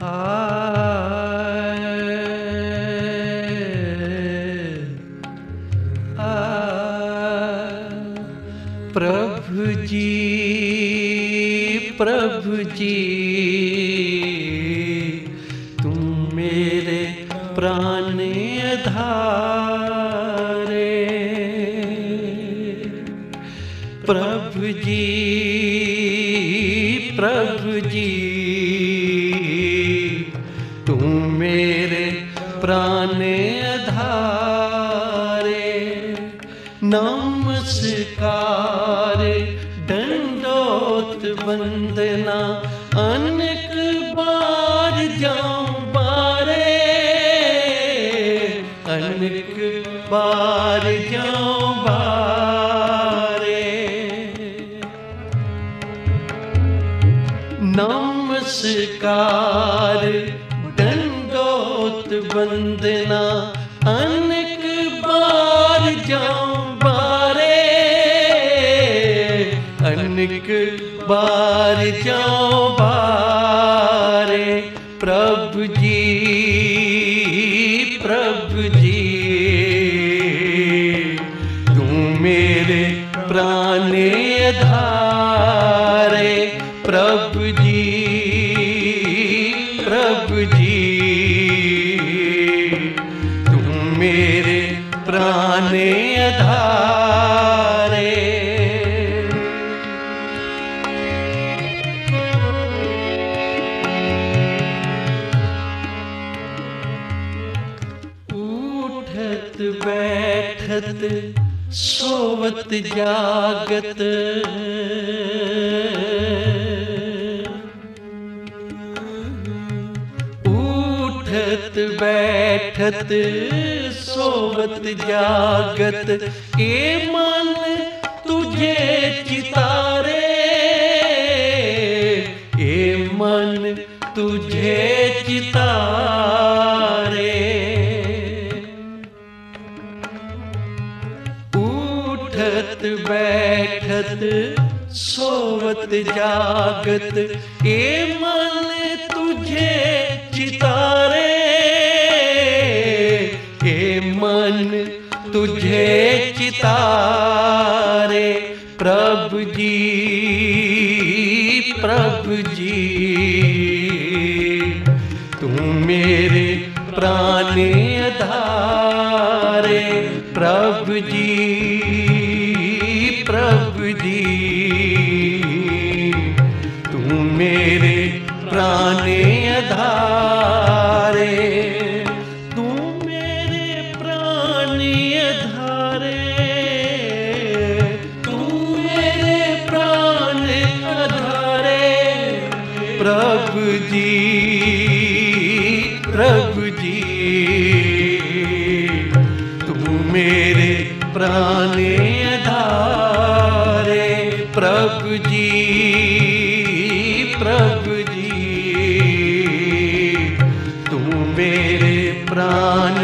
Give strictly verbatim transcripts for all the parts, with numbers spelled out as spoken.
प्रभु जी प्रभु जी तुम मेरे प्राण आधारे। प्रभु जी प्रभु जी तुम मेरे प्राण आधारे। नमस्कार दंडोत वंदना अनेक बार जाऊं बारे, अनेक बार जाऊं बारे। नमस्कार दंडोत वंदना अनेक बार जाऊं बारे, अनेक बार जाऊं बारे। प्रभु जी प्रभु जी तुम मेरे प्राण आधारे। प्रभु जी प्रभु जी तुम मेरे प्राण आधारे। उठत बैठत सोवत जागत, उठत बैठत सोवत जागत। ए मन तुझे चितारे, ए मन तुझे चितारे। उठत बैठत सोवत जागत, ए मन तुझे चितारे, ए मन तुझे चितारे। प्रभु जी प्रभु जी तुम मेरे प्राण आधारे। प्रभु जी प्रभु जी तुम मेरे प्राण आधारे। तुम मेरे प्राण आधारे, तुम मेरे प्राण आधारे। प्रभु जी प्रभु जी तुम मेरे प्राण आधारे। प्रभु जी प्रभु जी तुम मेरे प्राण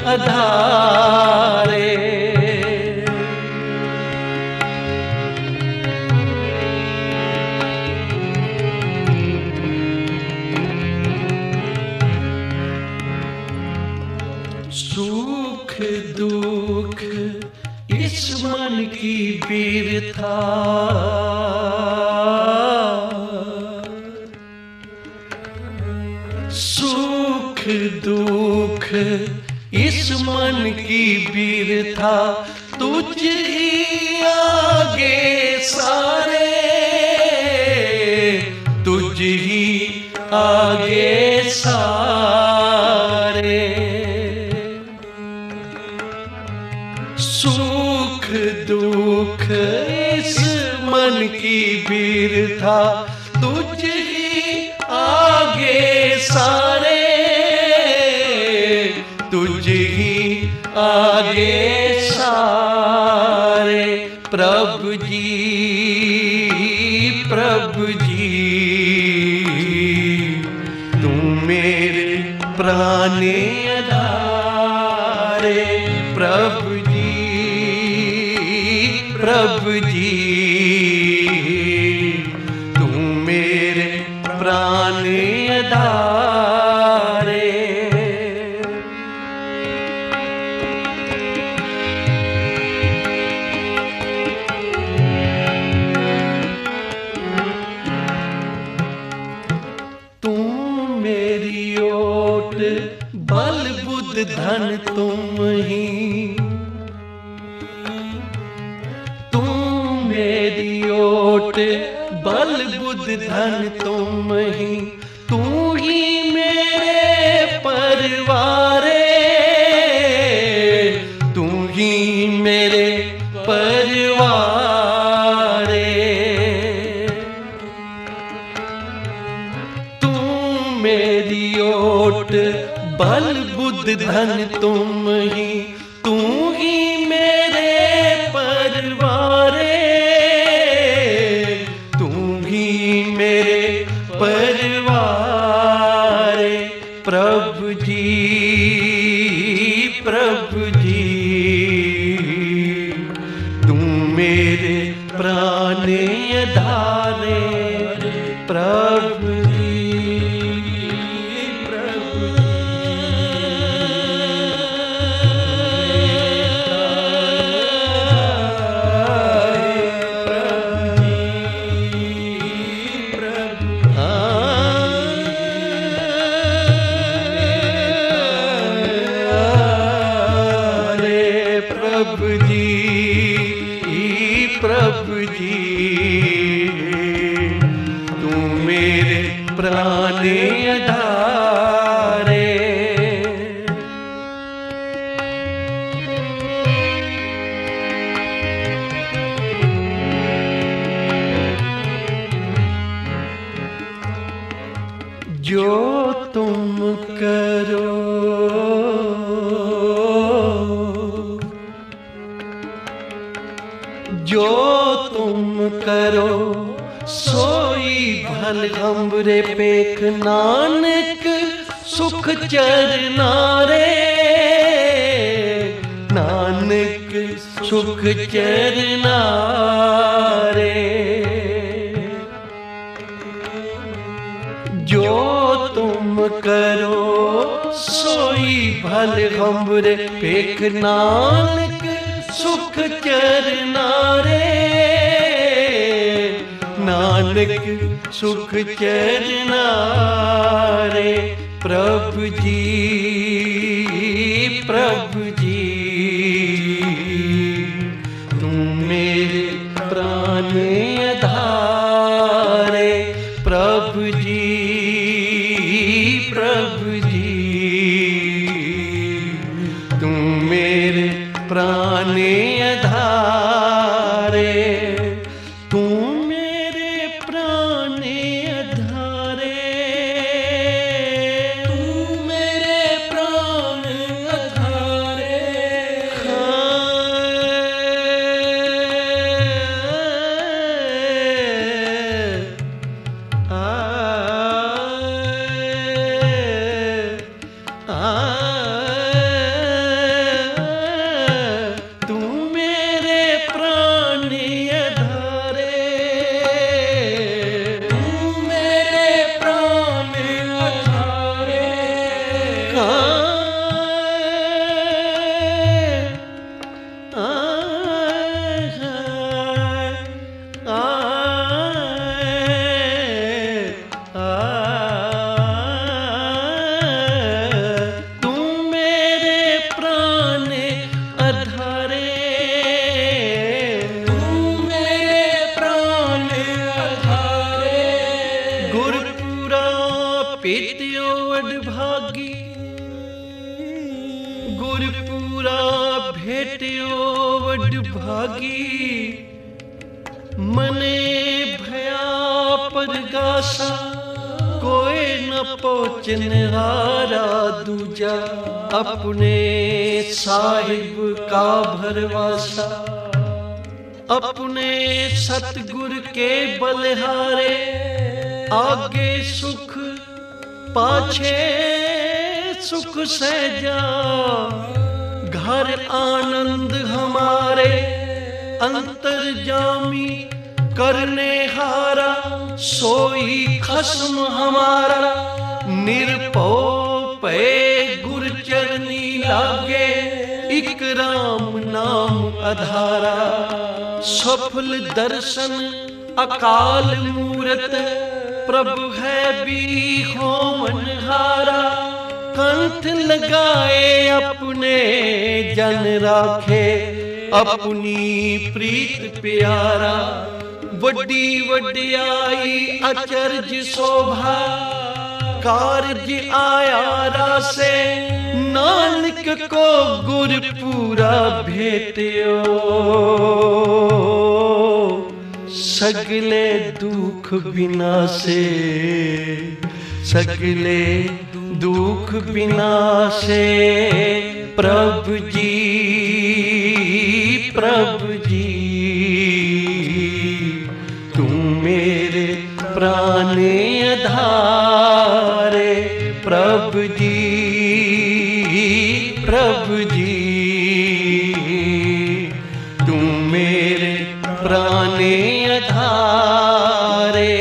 आधारे। सुख दुख इस मन की वीरता, सुख दुख इस मन की वीरता। तुझ ही आगे सारे, तुझ ही आगे सारे। सुख दुख इस मन की वीरता। तुझ ही आगे सारे, तुझ ही आगे सारे। प्रभु जी प्रभु जी तुम मेरे प्राण आधारे। प्रभु जी प्रभु जी तुम मेरे प्राण आधारे। बल बुद्ध धन तुम ही, तुम मेरी ओट बल बुद्ध धन तुम ही, तू ही मेरे परवारे, तू ही मेरे परवारे, तू मेरी ओट बल बुद्ध धन तुम ही, तू ही मेरे परवारे, तू ही मेरे परवारे। प्रभु जी प्रभु जी तू मेरे प्राणे आधारे, प्रभु जी प्रभु प्रभु जी प्रभु जी तू मेरे प्राणे आधारे। जो तुम करो जो तुम करो सोई भल हमरे पेख, नानक सुख चरनारे, नानक सुख चरनारे। जो तुम करो सोई भल हमरे पेख, नानक सुख चरनारे, नानक सुख चरनारे। प्रभु जी प्रभु जी तू मेरे प्राण आधारे, प्रभु जी प्रभु जी तू मेरे प्राण आधारे, तू मेरे प्राण आधारे, तू मेरे प्राण आधारे। आ, आ, आ, पेटियो वडभागी गुरपुरा भेटियो वडभागी, मने भया परगासा कोई न पहुँचन हारा दूजा, अपने साहिब का भरवासा, अपने सतगुर के बलिहारे, आगे सुख पाछे सुख सहजा, घर आनंद हमारे अंतर्जामी करने हारा, सोई खस्म हमारा निरपो पे गुर चरनी लागे, इक राम नाम आधारा। सफल दर्शन अकाल मूरत, प्रभु है भी होमन हारा, कंठ लगाए अपने जन राखे, अपनी प्रीत प्यारा। वड्डी वड्याई अचरज शोभा, कारज आया रासे, नानक को गुर पूरा भेटियो। सगले दुख विनाशे, सगले दुख विनाशे, प्रभु जी प्रभु जी। तुम मेरे प्राण आधारे, प्रभु जी प्रभु जी। तुम मेरे प्राण आधारे।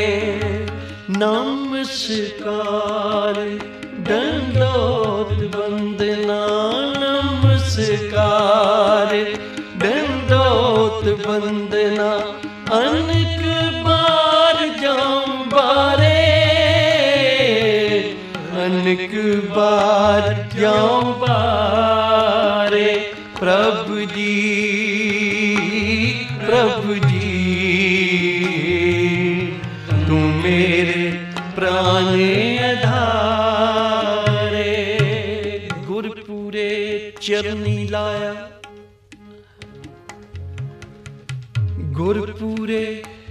नमस्कार दंडोत वंदना, नमस्कार दंडोत वंदना। अनेक बार जाऊं बारे, अनेक बार जाऊं बारे, प्रभु जी प्रभु जी। तुम मेरे प्राण आधारे। गुरपुरे चरनी लाया, गुरपुरे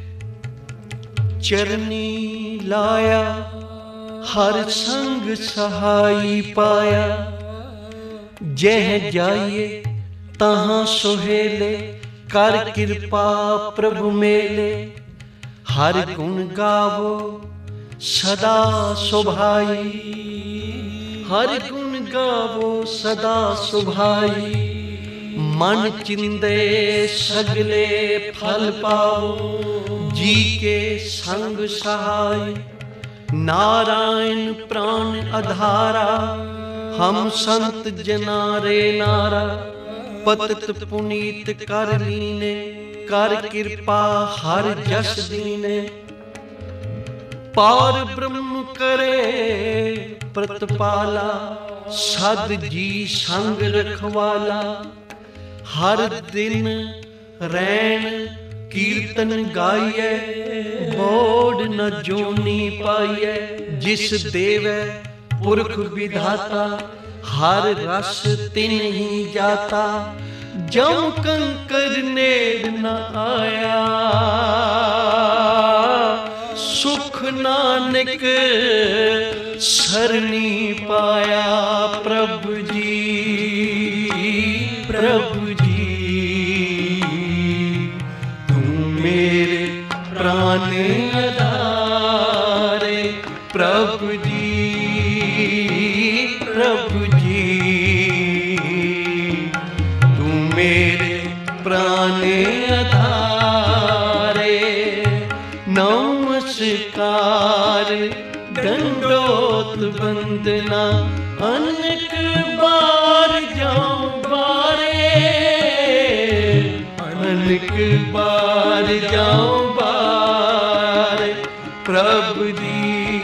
चरनी लाया, हर संग सहाई पाया। जह जाइए तहाँ सुहेले, कर कृपा प्रभु मेले। हर गुण गावो सदा सुभाई, हर गुण गावो सदा सुभाई। मन चिंदे सगले फल पाओ, जी के संग सहाय। नारायण प्राण आधारा, हम संत जनारे नारा। पतित पुनीत कर लीने, कर कृपा हर जस दीने। पार ब्रह्म करे प्रतिपाला, सद जी संग रखवाला। हर दिन रैन कीर्तन गाइए, बोड़ न जोनी पाइए। जिस देवै पुरख विधाता, हर रस तिन ही जाता। जम कंकर नेड़ न आया, सुख नानक सरनी पाया। प्रभु जी प्रभु जी। तुम मेरे प्राण आधारे, प्रभु जी प्रभु जी। तुम मेरे प्राण आधारे। नमस्कार दंडोत वंदना, अनेक बार जाऊं बारे, अनेक बार जाऊं बारे। प्रभु जी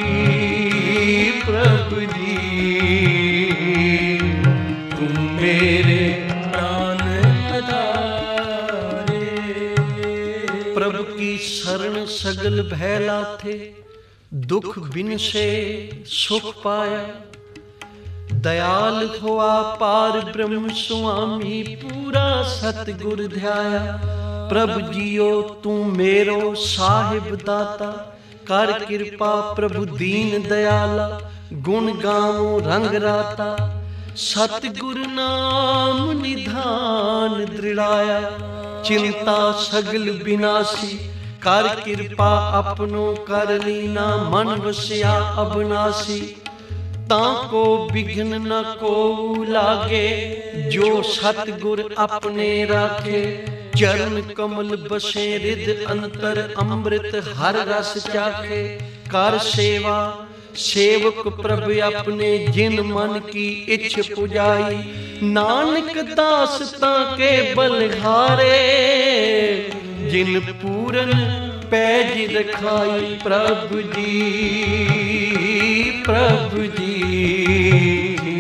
प्रभु जी। तुम मेरे प्राण आधारे। प्रभु की शरण सगल भैला थे, दुख बिन से सुख पाया। दयाल हुआ पार ब्रह्म स्वामी, पूरा सतगुर ध्याया। प्रभु जियो तू मेरो साहिब दाता, कर कृपा प्रभु दीन दयाला। गुण गावो रंग राता, सतगुर नाम निधान दृढ़ाया। चिंता सगल विनाशी, कर कृपा अपनो कर लीना। मन वसिया अविनाशी, ताको विघ्न न को लागे। जो सतगुर अपने राखे, चरण कमल बसे रिद अंतर। अमृत हर रस चाखे, कर सेवा सेवक प्रभु अपने। जिन मन की इच्छ पुजाई, नानक दास ताके बलिहारे। जिन पूरन पैज रखाई, प्रभु जी प्रभु जी।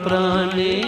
प्राणे